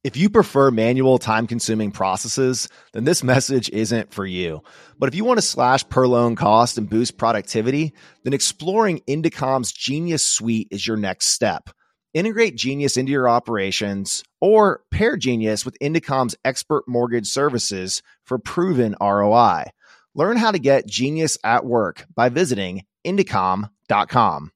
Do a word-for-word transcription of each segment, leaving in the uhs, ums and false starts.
If you prefer manual, time-consuming processes, then this message isn't for you. But if you want to slash per loan cost and boost productivity, then exploring Indicom's Genius Suite is your next step. Integrate Genius into your operations or pair Genius with Indicom's expert mortgage services for proven R O I. Learn how to get Genius at work by visiting Indicom dot com.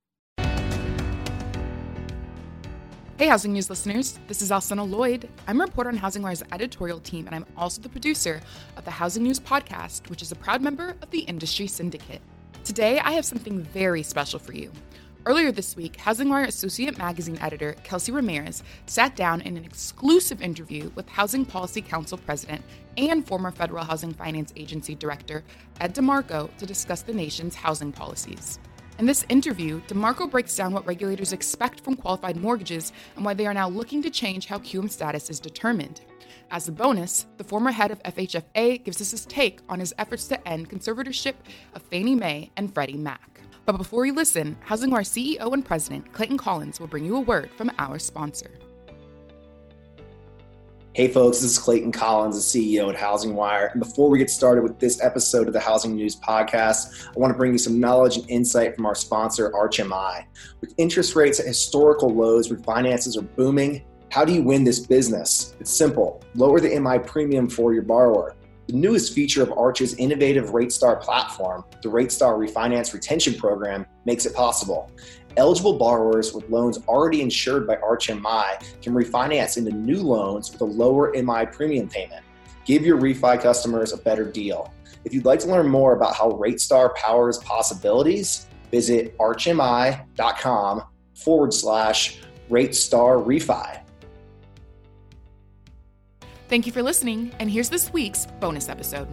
Hey, Housing News listeners. This is Alcina Lloyd. I'm a reporter on HousingWire's editorial team, and I'm also the producer of the Housing News podcast, which is a proud member of the Industry Syndicate. Today, I have something very special for you. Earlier this week, HousingWire Associate Magazine editor Kelsey Ramirez sat down in an exclusive interview with Housing Policy Council President and former Federal Housing Finance Agency Director Ed DeMarco to discuss the nation's housing policies. In this interview, DeMarco breaks down what regulators expect from qualified mortgages and why they are now looking to change how Q M status is determined. As a bonus, the former head of F H F A gives us his take on his efforts to end conservatorship of Fannie Mae and Freddie Mac. But before you listen, HousingWire C E O and President Clayton Collins will bring you a word from our sponsor. Hey folks, this is Clayton Collins, the C E O at HousingWire. And before we get started with this episode of the Housing News Podcast, I want to bring you some knowledge and insight from our sponsor, Arch M I. With interest rates at historical lows, refinances are booming. How do you win this business? It's simple. Lower the M I premium for your borrower. The newest feature of Arch's innovative RateStar platform, the RateStar Refinance Retention Program, makes it possible. Eligible borrowers with loans already insured by Arch M I can refinance into new loans with a lower M I premium payment. Give your refi customers a better deal. If you'd like to learn more about how RateStar powers possibilities, visit archmi.com forward slash RateStar Refi. Thank you for listening, and here's this week's bonus episode.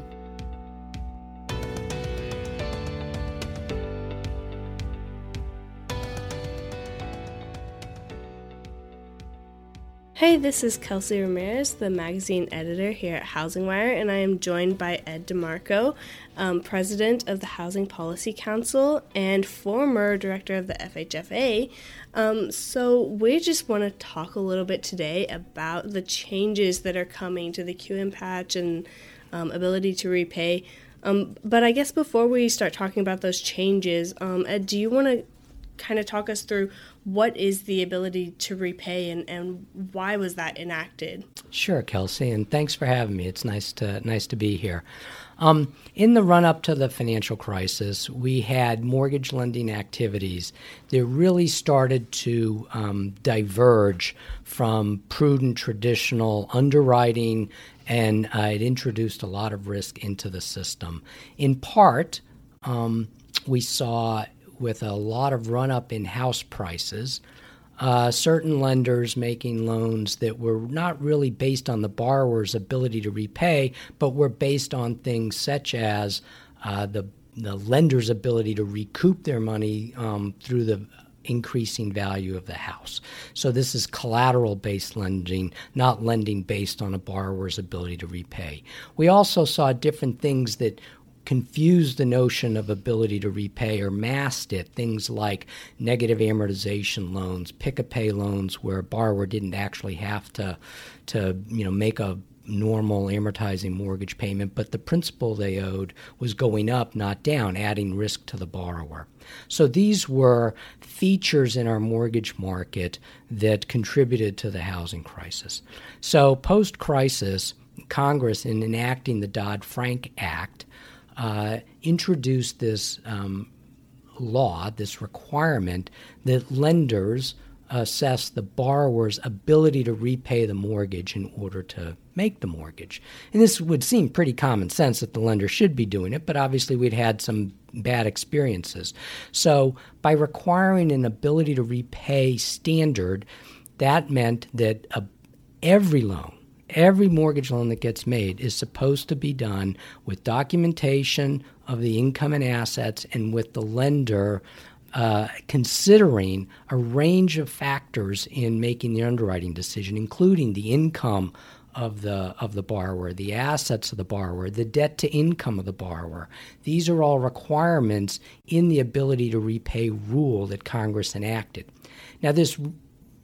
Hey, this is Kelsey Ramirez, the magazine editor here at HousingWire, and I am joined by Ed DeMarco, um, president of the Housing Policy Council and former director of the F H F A. Um, so we just want to talk a little bit today about the changes that are coming to the Q M patch and um, ability to repay. Um, but I guess before we start talking about those changes, um, Ed, do you want to kind of talk us through what is the ability to repay and, and why was that enacted? Sure, Kelsey, and thanks for having me. It's nice to nice to be here. Um, in the run-up to the financial crisis, we had mortgage lending activities that really started to um, diverge from prudent, traditional underwriting, and uh, it introduced a lot of risk into the system. In part, um, we saw with a lot of run-up in house prices, uh, certain lenders making loans that were not really based on the borrower's ability to repay, but were based on things such as uh, the, the lender's ability to recoup their money um, through the increasing value of the house. So this is collateral-based lending, not lending based on a borrower's ability to repay. We also saw different things that confused the notion of ability to repay or masked it, things like negative amortization loans, pick-a-pay loans where a borrower didn't actually have to, to you know, make a normal amortizing mortgage payment, but the principal they owed was going up, not down, adding risk to the borrower. So these were features in our mortgage market that contributed to the housing crisis. So post-crisis, Congress, in enacting the Dodd-Frank Act, Uh, introduced this um, law, this requirement that lenders assess the borrower's ability to repay the mortgage in order to make the mortgage. And this would seem pretty common sense that the lender should be doing it, but obviously we'd had some bad experiences. So by requiring an ability to repay standard, that meant that a, every loan, Every mortgage loan that gets made is supposed to be done with documentation of the income and assets and with the lender uh, considering a range of factors in making the underwriting decision, including the income of the of the borrower, the assets of the borrower, the debt to income of the borrower. These are all requirements in the ability to repay rule that Congress enacted. Now, this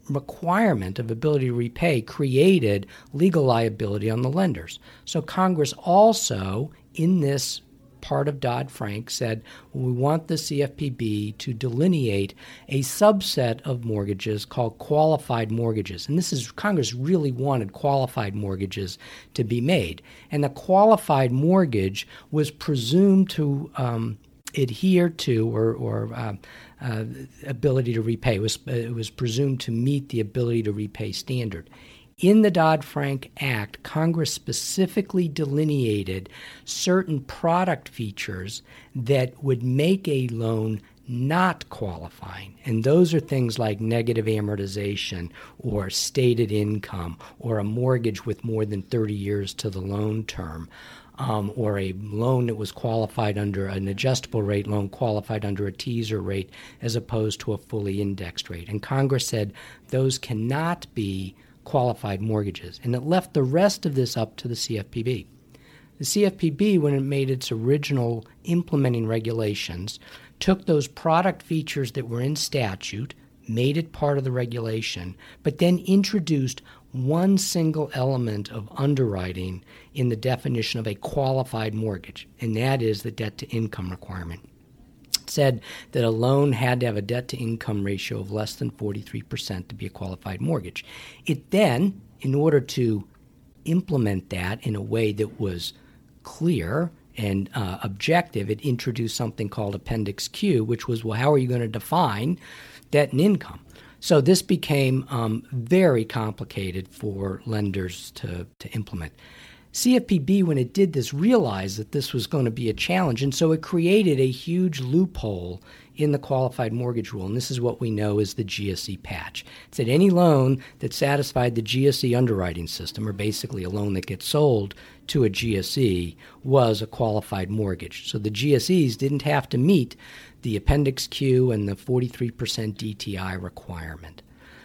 requirement of ability to repay created legal liability on the lenders. So Congress also, in this part of Dodd-Frank, said, well, we want the C F P B to delineate a subset of mortgages called qualified mortgages. And this is, Congress really wanted qualified mortgages to be made. And the qualified mortgage was presumed to um, adhere to or, or uh, uh, ability to repay. It was, it was presumed to meet the ability to repay standard. In the Dodd-Frank Act, Congress specifically delineated certain product features that would make a loan not qualifying. And those are things like negative amortization or stated income or a mortgage with more than thirty years to the loan term. Um, or a loan that was qualified under an adjustable rate loan qualified under a teaser rate as opposed to a fully indexed rate. And Congress said those cannot be qualified mortgages. And it left the rest of this up to the C F P B. The C F P B, when it made its original implementing regulations, took those product features that were in statute, made it part of the regulation, but then introduced one single element of underwriting in the definition of a qualified mortgage, and that is the debt-to-income requirement. It said that a loan had to have a debt-to-income ratio of less than forty-three percent to be a qualified mortgage. It then, in order to implement that in a way that was clear and uh, objective, it introduced something called Appendix Q, which was, well, how are you going to define debt and income? So this became um, very complicated for lenders to, to implement. C F P B, when it did this, realized that this was going to be a challenge, and so it created a huge loophole in the qualified mortgage rule, and this is what we know as the G S E patch. It said any loan that satisfied the G S E underwriting system, or basically a loan that gets sold to a G S E, was a qualified mortgage. So the G S Es didn't have to meet the Appendix Q and the forty-three percent D T I requirement.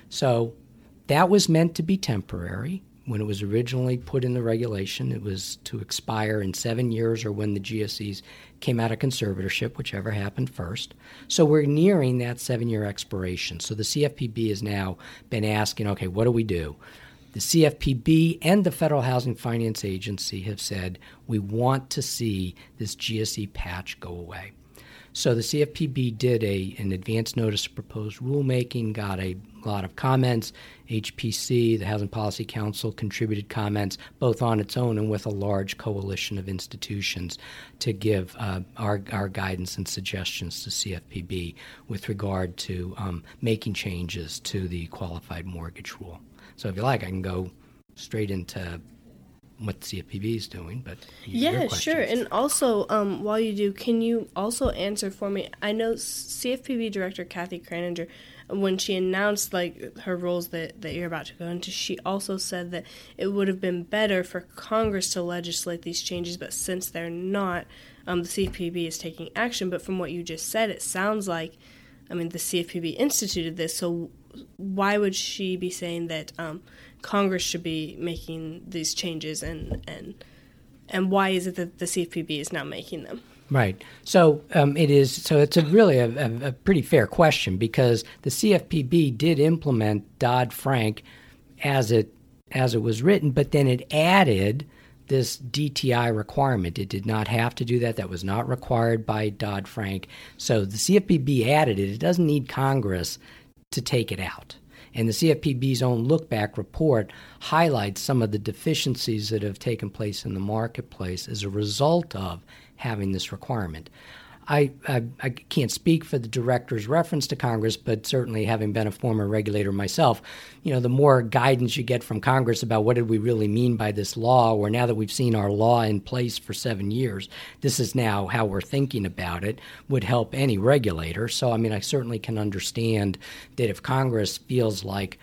So that was meant to be temporary. When it was originally put in the regulation, it was to expire in seven years or when the G S Es came out of conservatorship, whichever happened first. So we're nearing that seven-year expiration. So the C F P B has now been asking, okay, what do we do? The C F P B and the Federal Housing Finance Agency have said, we want to see this G S E patch go away. So the C F P B did a an advance notice of proposed rulemaking, got a lot of comments. H P C, the Housing Policy Council, contributed comments both on its own and with a large coalition of institutions to give uh, our, our guidance and suggestions to C F P B with regard to um, making changes to the qualified mortgage rule. So if you like, I can go straight into what the C F P B is doing, but yeah, sure. And also, um, while you do, can you also answer for me? I know C F P B Director Kathy Kraninger, when she announced like her rules that, that you're about to go into, she also said that it would have been better for Congress to legislate these changes, but since they're not, um, the C F P B is taking action. But from what you just said, it sounds like, I mean, the C F P B instituted this, so why would she be saying that um, Congress should be making these changes, and and and why is it that the C F P B is now making them? Right. So um, it is. So it's a really a, a, a pretty fair question, because the C F P B did implement Dodd-Frank as it as it was written, but then it added this D T I requirement. It did not have to do that. That was not required by Dodd-Frank. So the C F P B added it. It doesn't need Congress to take it out. And the C F P B's own look-back report highlights some of the deficiencies that have taken place in the marketplace as a result of having this requirement. I, I, I can't speak for the director's reference to Congress, but certainly having been a former regulator myself, you know, the more guidance you get from Congress about what did we really mean by this law, or now that we've seen our law in place for seven years, this is now how we're thinking about it, would help any regulator. So, I mean, I certainly can understand that if Congress feels like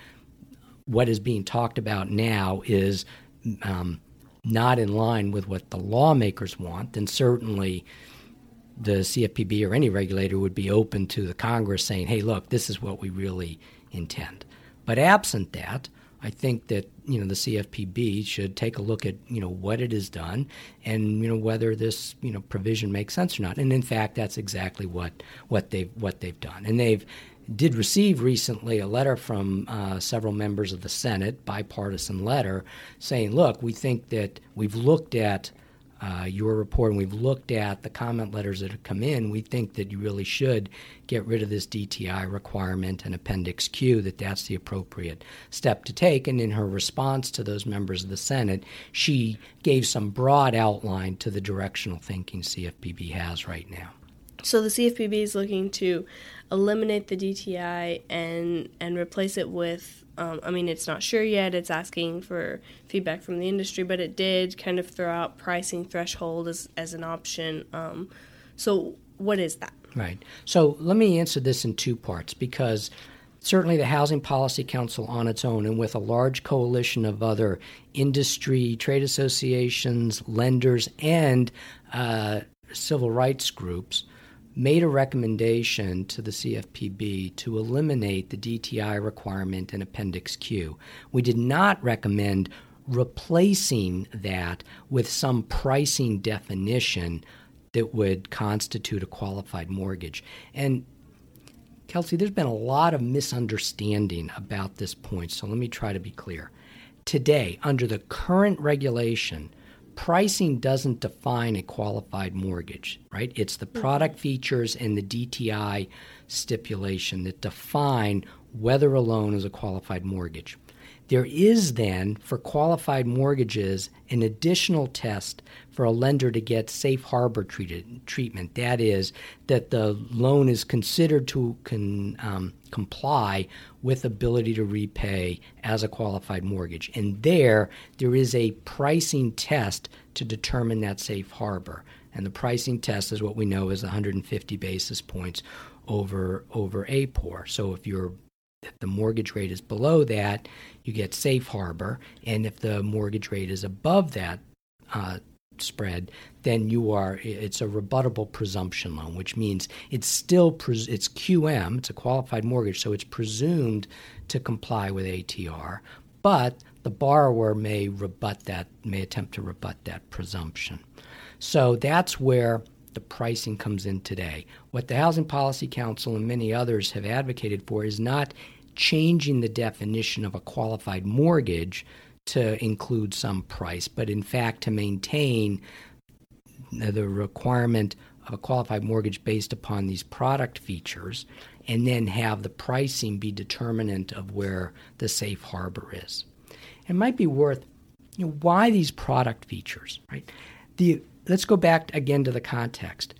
what is being talked about now is um, not in line with what the lawmakers want, then certainly the C F P B or any regulator would be open to the Congress saying, hey, look, this is what we really intend. But absent that, I think that, you know, the C F P B should take a look at, you know, what it has done and, you know, whether this, you know, provision makes sense or not. And in fact, that's exactly what, what they've what they've done. And they've did receive recently a letter from uh, several members of the Senate, bipartisan letter, saying, look, we think that we've looked at uh, your report and we've looked at the comment letters that have come in. We think that you really should get rid of this D T I requirement and Appendix Q, that that's the appropriate step to take. And in her response to those members of the Senate, she gave some broad outline to the directional thinking C F P B has right now. So the C F P B is looking to eliminate the D T I and and replace it with, um, I mean, it's not sure yet. It's asking for feedback from the industry, but it did kind of throw out pricing threshold as, as an option. Um, so what is that? Right. So let me answer this in two parts, because certainly the Housing Policy Council on its own, and with a large coalition of other industry, trade associations, lenders, and uh, civil rights groups, made a recommendation to the C F P B to eliminate the D T I requirement in Appendix Q. We did not recommend replacing that with some pricing definition that would constitute a qualified mortgage. And Kelsey, there's been a lot of misunderstanding about this point, so let me try to be clear. Today, under the current regulation, pricing doesn't define a qualified mortgage, right? It's the product features and the D T I stipulation that define whether a loan is a qualified mortgage. There is then, for qualified mortgages, an additional test for a lender to get safe harbor treated, treatment. That is, that the loan is considered to con, um, comply with ability to repay as a qualified mortgage. And there, there is a pricing test to determine that safe harbor. And the pricing test is what we know is one hundred fifty basis points over, over A P O R. So if you're If the mortgage rate is below that, you get safe harbor, and if the mortgage rate is above that uh, spread, then you are it's a rebuttable presumption loan, which means it's still pres- it's Q M, it's a qualified mortgage, so it's presumed to comply with A T R, but the borrower may rebut that, may attempt to rebut that presumption. So that's where the pricing comes in today. What the Housing Policy Council and many others have advocated for is not changing the definition of a qualified mortgage to include some price, but in fact to maintain the requirement of a qualified mortgage based upon these product features, and then have the pricing be determinant of where the safe harbor is. It might be worth, you know, why these product features, right? The Let's go back again to the context.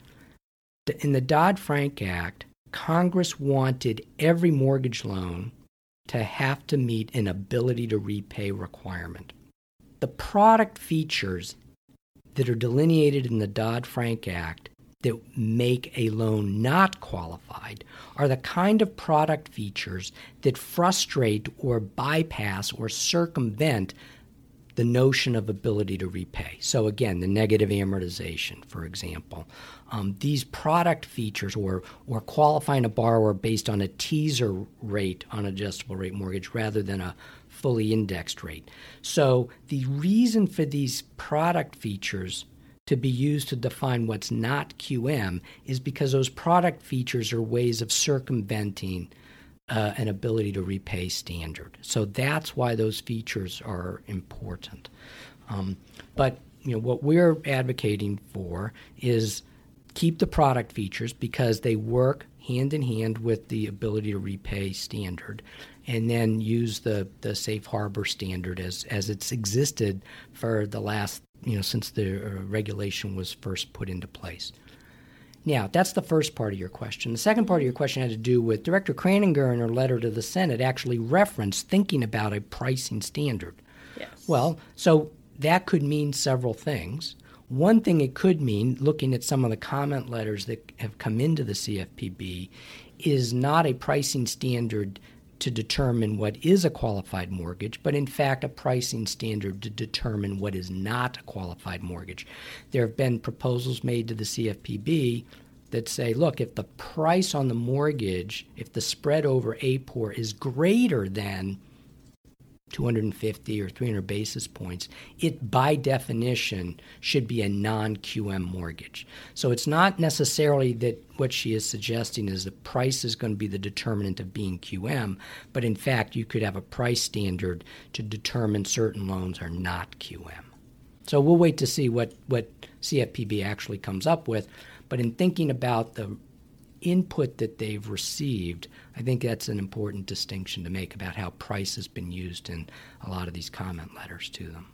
In the Dodd-Frank Act, Congress wanted every mortgage loan to have to meet an ability to repay requirement. The product features that are delineated in the Dodd-Frank Act that make a loan not qualified are the kind of product features that frustrate or bypass or circumvent the notion of ability to repay. So again, the negative amortization, for example. Um, these product features, or or qualifying a borrower based on a teaser rate on adjustable rate mortgage rather than a fully indexed rate. So the reason for these product features to be used to define what's not Q M is because those product features are ways of circumventing Uh, an ability to repay standard. So that's why those features are important. Um, but you know what we're advocating for is keep the product features because they work hand in hand with the ability to repay standard, and then use the, the safe harbor standard as, as it's existed for the last, you know, since the uh, regulation was first put into place. Now, that's the first part of your question. The second part of your question had to do with Director Kraninger in her letter to the Senate actually referenced thinking about a pricing standard. Yes. Well, so that could mean several things. One thing it could mean, looking at some of the comment letters that have come into the C F P B, is not a pricing standard to determine what is a qualified mortgage, but in fact a pricing standard to determine what is not a qualified mortgage. There have been proposals made to the C F P B that say, look, if the price on the mortgage, if the spread over A P O R is greater than two hundred fifty or three hundred basis points, it by definition should be a non-Q M mortgage. So it's not necessarily that what she is suggesting is the price is going to be the determinant of being Q M, but in fact you could have a price standard to determine certain loans are not Q M. So we'll wait to see what, what C F P B actually comes up with, but in thinking about the input that they've received, I think that's an important distinction to make about how price has been used in a lot of these comment letters to them.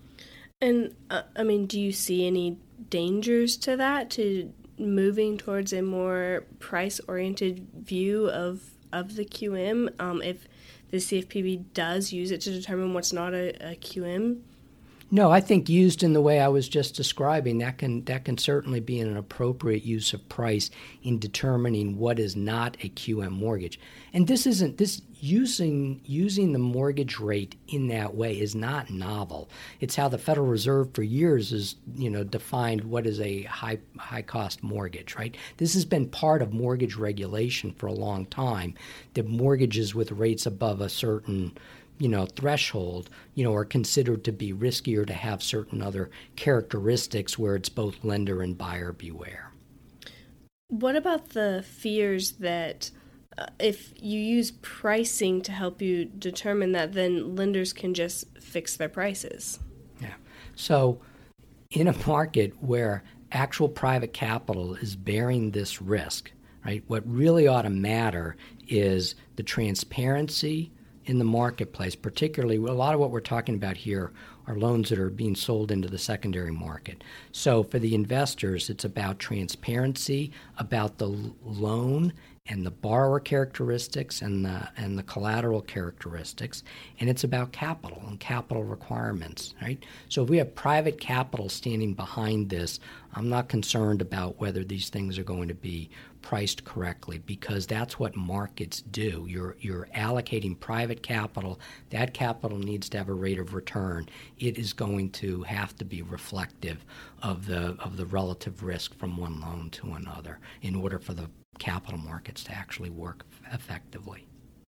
And, uh, I mean, do you see any dangers to that, to moving towards a more price-oriented view of, of the Q M, um, if the C F P B does use it to determine what's not a, a Q M? No, I think used in the way I was just describing, that can that can certainly be an appropriate use of price in determining what is not a Q M mortgage. And this isn't this using using the mortgage rate in that way is not novel. It's how the Federal Reserve for years has, you know, defined what is a high high cost mortgage, right? This has been part of mortgage regulation for a long time, that mortgages with rates above a certain you know, threshold, you know, are considered to be riskier, to have certain other characteristics where it's both lender and buyer beware. What about the fears that uh, if you use pricing to help you determine that, then lenders can just fix their prices? Yeah. So in a market where actual private capital is bearing this risk, right, what really ought to matter is the transparency in the marketplace. Particularly, a lot of what we're talking about here are loans that are being sold into the secondary market. So for the investors, it's about transparency, about the loan and the borrower characteristics and the and the collateral characteristics, and it's about capital and capital requirements, right? So if we have private capital standing behind this, I'm not concerned about whether these things are going to be priced correctly, because that's what markets do. You're you're allocating private capital. That capital needs to have a rate of return. It is going to have to be reflective of the of the relative risk from one loan to another in order for the capital markets to actually work effectively.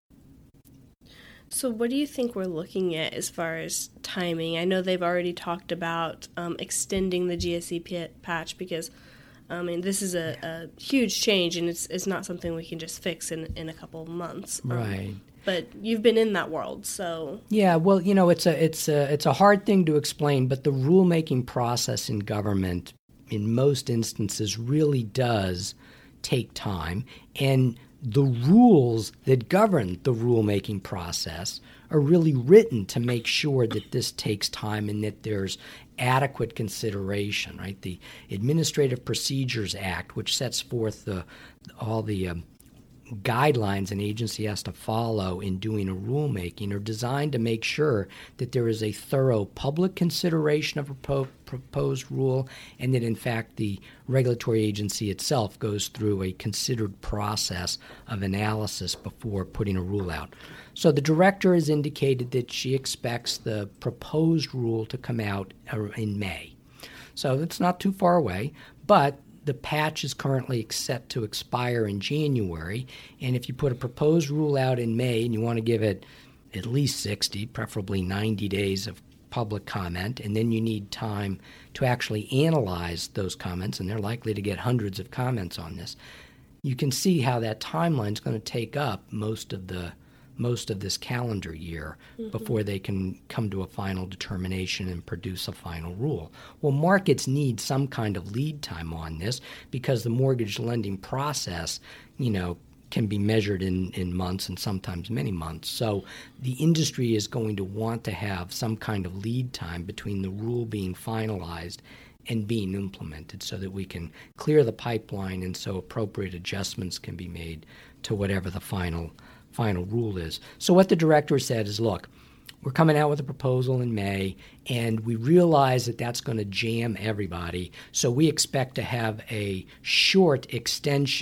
So what do you think we're looking at as far as timing? I know they've already talked about um, extending the G S E P patch, because I mean, this is a, a huge change, and it's it's not something we can just fix in, in a couple of months. Um, right. But you've been in that world, so yeah. Well, you know, it's a it's a it's a hard thing to explain, but the rulemaking process in government, in most instances, really does take time, and the rules that govern the rulemaking process are really written to make sure that this takes time and that there's adequate consideration, right? The Administrative Procedures Act, which sets forth the all the um, guidelines an agency has to follow in doing a rulemaking, are designed to make sure that there is a thorough public consideration of a propo- proposed rule, and that in fact the regulatory agency itself goes through a considered process of analysis before putting a rule out. So the director has indicated that she expects the proposed rule to come out in May. So it's not too far away, but the patch is currently set to expire in January, and if you put a proposed rule out in May and you want to give it at least sixty, preferably ninety days of public comment, and then you need time to actually analyze those comments, and they're likely to get hundreds of comments on this, you can see how that timeline is going to take up most of the most of this calendar year mm-hmm. before they can come to a final determination and produce a final rule. Well, markets need some kind of lead time on this, because the mortgage lending process, you know, can be measured in, in months and sometimes many months. So the industry is going to want to have some kind of lead time between the rule being finalized and being implemented, so that we can clear the pipeline and so appropriate adjustments can be made to whatever the final final rule is. So what the director said is, look, we're coming out with a proposal in May, and we realize that that's going to jam everybody, so we expect to have a short extension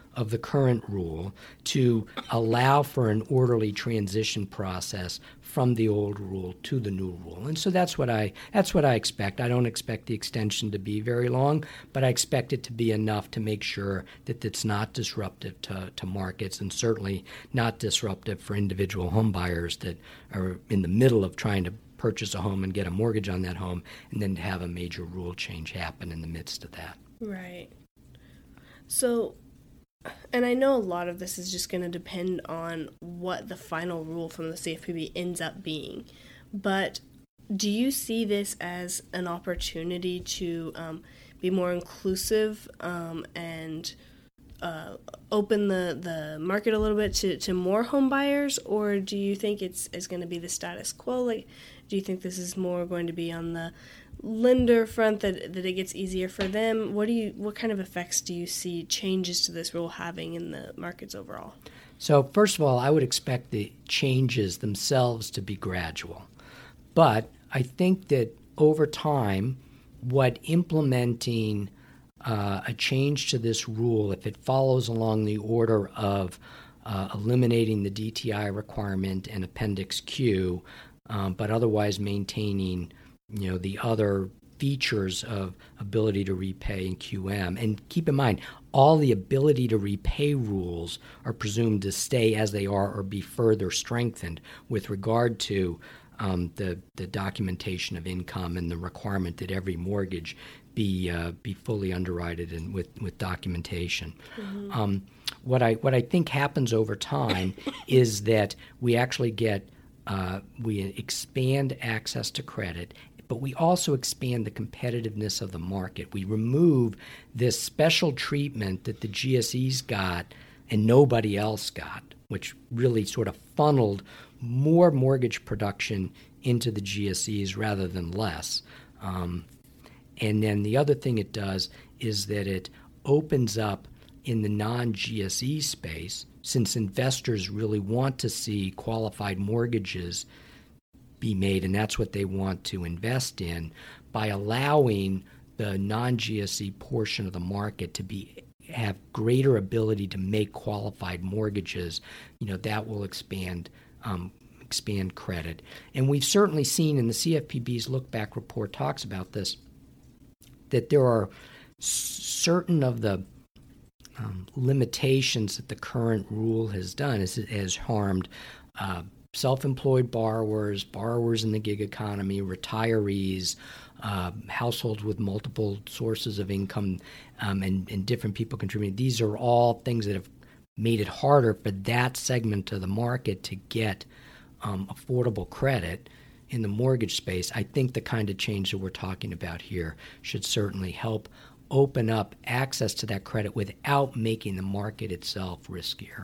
of the current rule to allow for an orderly transition process from the old rule to the new rule. And so that's what I that's what I expect. I don't expect the extension to be very long, but I expect it to be enough to make sure that it's not disruptive to, to markets, and certainly not disruptive for individual home buyers that are in the middle of trying to purchase a home and get a mortgage on that home, and then to have a major rule change happen in the midst of that. Right. So, and I know a lot of this is just going to depend on what the final rule from the C F P B ends up being, but do you see this as an opportunity to um, be more inclusive um, and uh, open the, the market a little bit to, to more home buyers, or do you think it's, it's going to be the status quo? Like, do you think this is more going to be on the lender front, that that it gets easier for them? What do you what kind of effects do you see changes to this rule having in the markets overall? So first of all, I would expect the changes themselves to be gradual. But I think that over time, what implementing uh, a change to this rule, if it follows along the order of uh, eliminating the D T I requirement and Appendix Q, um, but otherwise maintaining you know, the other features of ability to repay in Q M. And keep in mind, all the ability to repay rules are presumed to stay as they are or be further strengthened with regard to um, the, the documentation of income and the requirement that every mortgage be uh, be fully underwritten and with, with documentation. Mm-hmm. Um, what I what I think happens over time is that we actually get uh, we expand access to credit, but we also expand the competitiveness of the market. We remove this special treatment that the G S Es got and nobody else got, which really sort of funneled more mortgage production into the G S Es rather than less. Um, and then the other thing it does is that it opens up in the non-G S E space, since investors really want to see qualified mortgages be made, and that's what they want to invest in, by allowing the non-G S E portion of the market to be have greater ability to make qualified mortgages. You know, that will expand um, expand credit. And we've certainly seen, in the C F P B's look back report talks about this, that there are certain of the um, limitations that the current rule has done is it has harmed uh, self-employed borrowers, borrowers in the gig economy, retirees, uh, households with multiple sources of income, um, and, and different people contributing. These are all things that have made it harder for that segment of the market to get um, affordable credit in the mortgage space. I think the kind of change that we're talking about here should certainly help open up access to that credit without making the market itself riskier.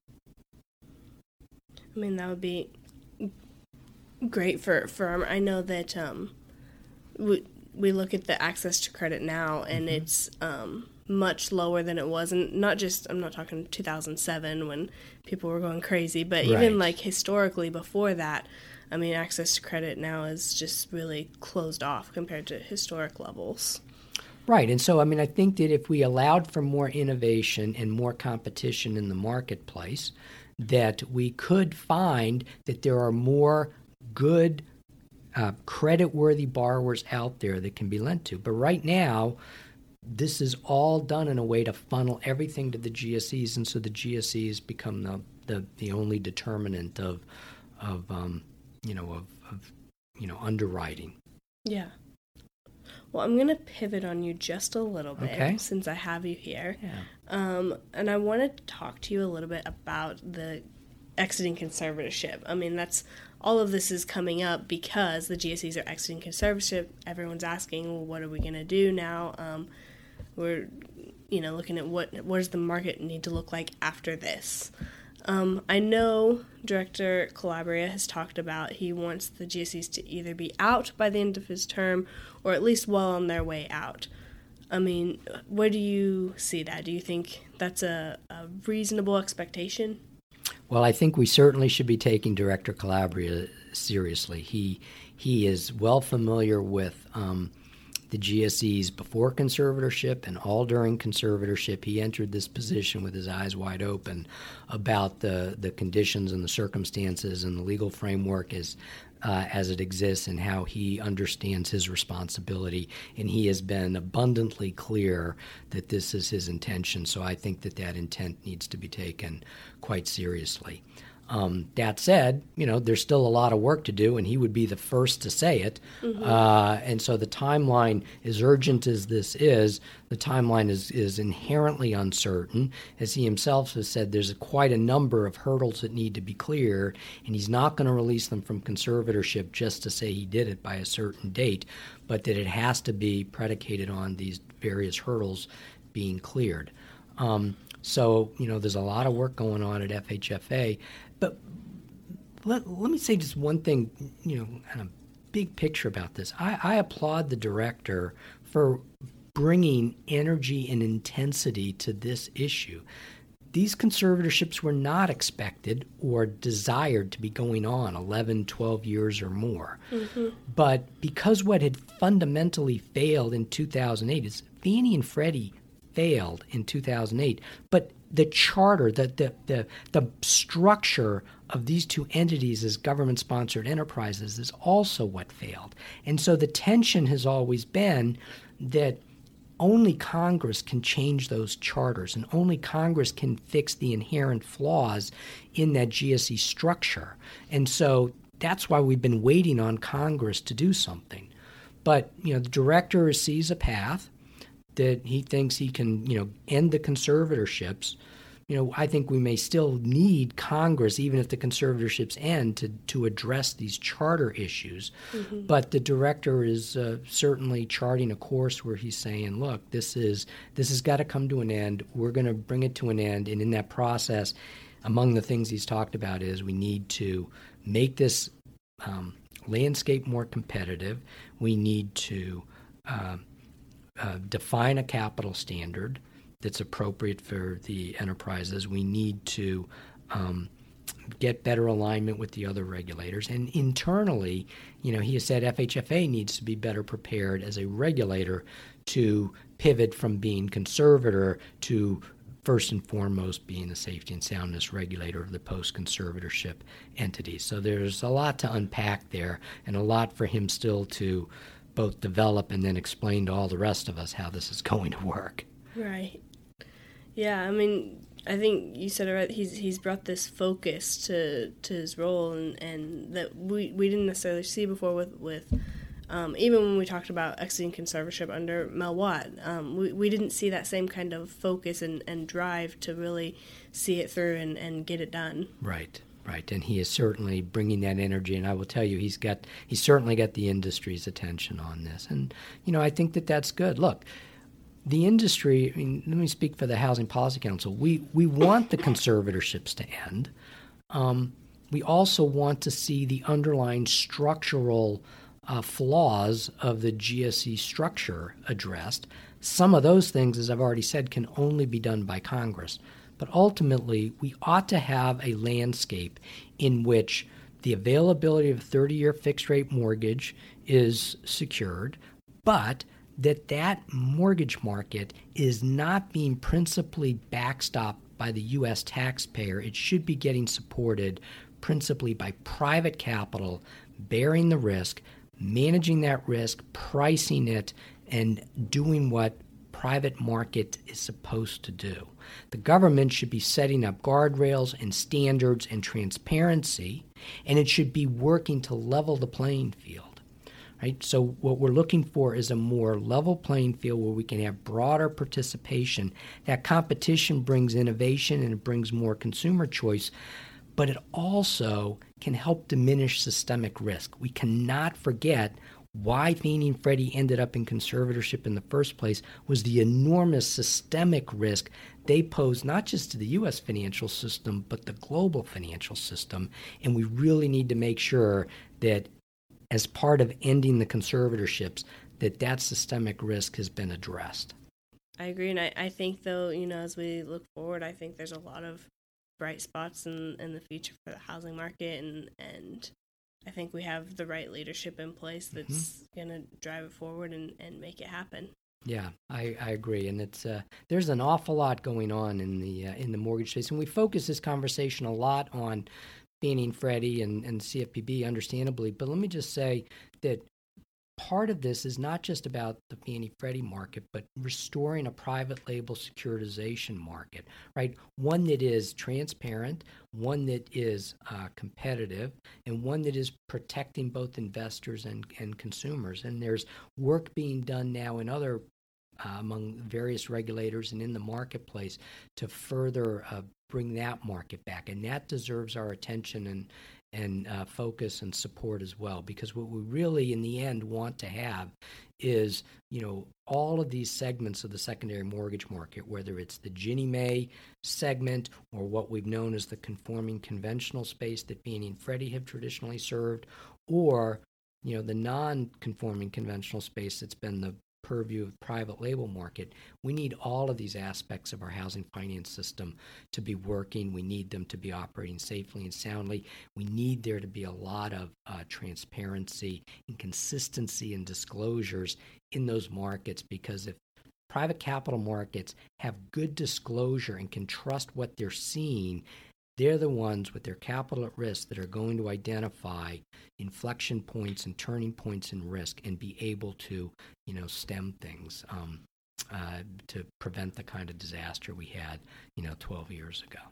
I mean, that would be great for, for I know that um, we, we look at the access to credit now, and mm-hmm. it's um, much lower than it was. And not just, I'm not talking two thousand seven when people were going crazy, but right. even like historically before that, I mean, access to credit now is just really closed off compared to historic levels. Right. And so, I mean, I think that if we allowed for more innovation and more competition in the marketplace, that we could find that there are more good, uh, credit-worthy borrowers out there that can be lent to. But right now, this is all done in a way to funnel everything to the G S Es, and so the G S Es become the the, the only determinant of of um, you know of, of you know underwriting. Yeah. Well, I'm going to pivot on you just a little bit okay. since I have you here. Yeah. Um, and I want to talk to you a little bit about the exiting conservatorship. I mean, that's all of this is coming up because the G S Es are exiting conservatorship. Everyone's asking, well, what are we going to do now? Um, we're, you know, looking at what what does the market need to look like after this. Um, I know Director Calabria has talked about he wants the G S Es to either be out by the end of his term or at least well on their way out. I mean, where do you see that? Do you think that's a, a reasonable expectation? Well, I think we certainly should be taking Director Calabria seriously. He he is well familiar with um, the G S Es before conservatorship and all during conservatorship. He entered this position with his eyes wide open about the, the conditions and the circumstances and the legal framework as, uh, as it exists and how he understands his responsibility. And he has been abundantly clear that this is his intention. So I think that that intent needs to be taken quite seriously. Um, that said, you know, there's still a lot of work to do, and he would be the first to say it. Mm-hmm. Uh, and so the timeline, as urgent as this is, the timeline is, is inherently uncertain. As he himself has said, there's a, quite a number of hurdles that need to be cleared, and he's not going to release them from conservatorship just to say he did it by a certain date, but that it has to be predicated on these various hurdles being cleared. Um, so, you know, there's a lot of work going on at F H F A. But let, let me say just one thing, you know, kind of big picture about this. I, I applaud the director for bringing energy and intensity to this issue. These conservatorships were not expected or desired to be going on eleven, twelve years or more. Mm-hmm. But because what had fundamentally failed in two thousand eight is Fannie and Freddie failed in two thousand eight, but the charter, the, the the the structure of these two entities as government-sponsored enterprises is also what failed. And so the tension has always been that only Congress can change those charters, and only Congress can fix the inherent flaws in that G S E structure. And so that's why we've been waiting on Congress to do something. But, you know, the director sees a path that he thinks he can, you know, end the conservatorships. You know, I think we may still need Congress, even if the conservatorships end, to, to address these charter issues. Mm-hmm. But the director is uh, certainly charting a course where he's saying, look, this is this has got to come to an end. We're going to bring it to an end. And in that process, among the things he's talked about is we need to make this um, landscape more competitive. We need to uh, Uh, define a capital standard that's appropriate for the enterprises. We need to um, get better alignment with the other regulators. And internally, you know, he has said F H F A needs to be better prepared as a regulator to pivot from being conservator to first and foremost being a safety and soundness regulator of the post-conservatorship entities. So there's a lot to unpack there and a lot for him still to both develop and then explain to all the rest of us how this is going to work. Right. Yeah, I mean, I think you said it right. He's he's brought this focus to to his role, and, and that we, we didn't necessarily see before with, with um, even when we talked about exiting conservatorship under Mel Watt. Um, we, we didn't see that same kind of focus and, and drive to really see it through and, and get it done. Right. Right, and he is certainly bringing that energy, and I will tell you, he's got he's certainly got the industry's attention on this, and you know I think that that's good. Look, the industry. I mean, let me speak for the Housing Policy Council. We we want the conservatorships to end. Um, we also want to see the underlying structural uh, flaws of the G S E structure addressed. Some of those things, as I've already said, can only be done by Congress. But ultimately, we ought to have a landscape in which the availability of a thirty-year fixed-rate mortgage is secured, but that that mortgage market is not being principally backstopped by the U S taxpayer. It should be getting supported principally by private capital, bearing the risk, managing that risk, pricing it, and doing what private market is supposed to do. The government should be setting up guardrails and standards and transparency, and it should be working to level the playing field. Right? So what we're looking for is a more level playing field where we can have broader participation. That competition brings innovation and it brings more consumer choice, but it also can help diminish systemic risk. We cannot forget why Fannie and Freddie ended up in conservatorship in the first place was the enormous systemic risk they pose not just to the U S financial system, but the global financial system. And we really need to make sure that as part of ending the conservatorships, that that systemic risk has been addressed. I agree. And I, I think, though, you know, as we look forward, I think there's a lot of bright spots in, in the future for the housing market and, and I think we have the right leadership in place that's mm-hmm. going to drive it forward and, and make it happen. Yeah, I, I agree, and it's uh, there's an awful lot going on in the uh, in the mortgage space, and we focus this conversation a lot on Fannie and Freddie and, and C F P B, understandably. But let me just say that part of this is not just about the Fannie Freddie market, but restoring a private label securitization market, right? One that is transparent, one that is uh, competitive, and one that is protecting both investors and, and consumers. And there's work being done now in other Uh, among various regulators and in the marketplace to further uh, bring that market back. And that deserves our attention and and uh, focus and support as well, because what we really, in the end, want to have is, you know, all of these segments of the secondary mortgage market, whether it's the Ginnie Mae segment or what we've known as the conforming conventional space that Fannie and Freddie have traditionally served, or, you know, the non-conforming conventional space that's been the purview of private label market. We need all of these aspects of our housing finance system to be working. We need them to be operating safely and soundly. We need there to be a lot of uh, transparency and consistency and disclosures in those markets, because if private capital markets have good disclosure and can trust what they're seeing, they're the ones with their capital at risk that are going to identify inflection points and turning points in risk and be able to, you know, stem things um, uh, to prevent the kind of disaster we had, you know, twelve years ago.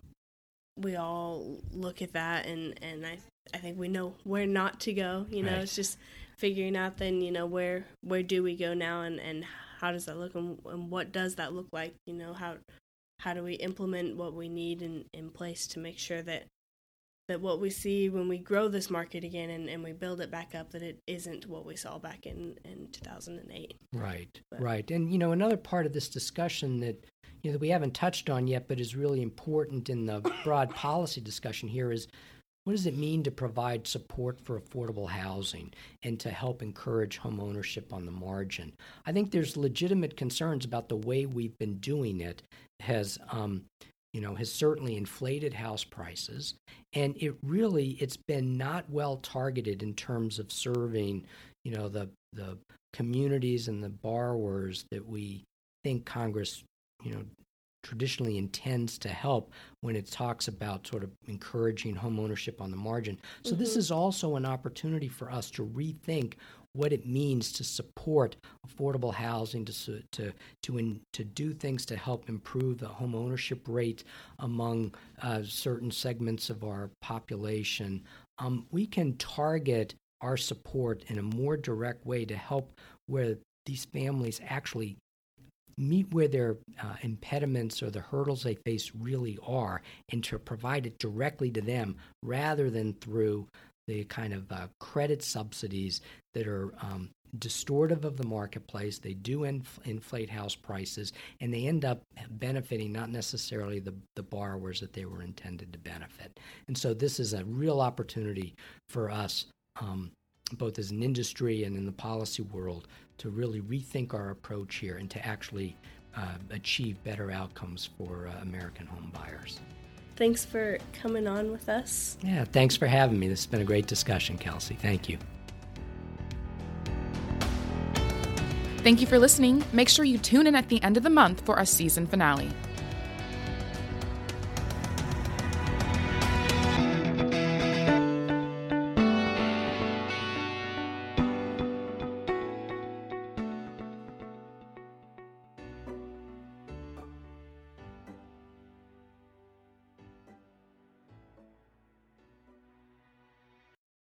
We all look at that, and, and I I think we know where not to go. You know, right. It's just figuring out then, you know, where where do we go now, and, and how does that look, and, and what does that look like? You know, how how do we implement what we need in, in place to make sure that that what we see when we grow this market again and, and we build it back up, that it isn't what we saw back in, in two thousand eight. Right, but. right. And, you know, another part of this discussion that, you know, that we haven't touched on yet but is really important in the broad policy discussion here is, what does it mean to provide support for affordable housing and to help encourage home ownership on the margin? I think there's legitimate concerns about the way we've been doing it has, um, you know, has certainly inflated house prices, and it really, it's been not well targeted in terms of serving, you know, the the communities and the borrowers that we think Congress, you know, traditionally intends to help when it talks about sort of encouraging home ownership on the margin. So mm-hmm. This is also an opportunity for us to rethink what it means to support affordable housing, to to to in, to do things to help improve the home ownership rate among uh, certain segments of our population. Um, we can target our support in a more direct way to help where these families actually meet where their uh, impediments or the hurdles they face really are, and to provide it directly to them rather than through the kind of uh, credit subsidies that are um, distortive of the marketplace. They do inf- inflate house prices, and they end up benefiting not necessarily the, the borrowers that they were intended to benefit. And so this is a real opportunity for us, um, both as an industry and in the policy world, to really rethink our approach here and to actually uh, achieve better outcomes for uh, American home buyers. Thanks for coming on with us. Yeah, thanks for having me. This has been a great discussion, Kelsey. Thank you. Thank you for listening. Make sure you tune in at the end of the month for our season finale.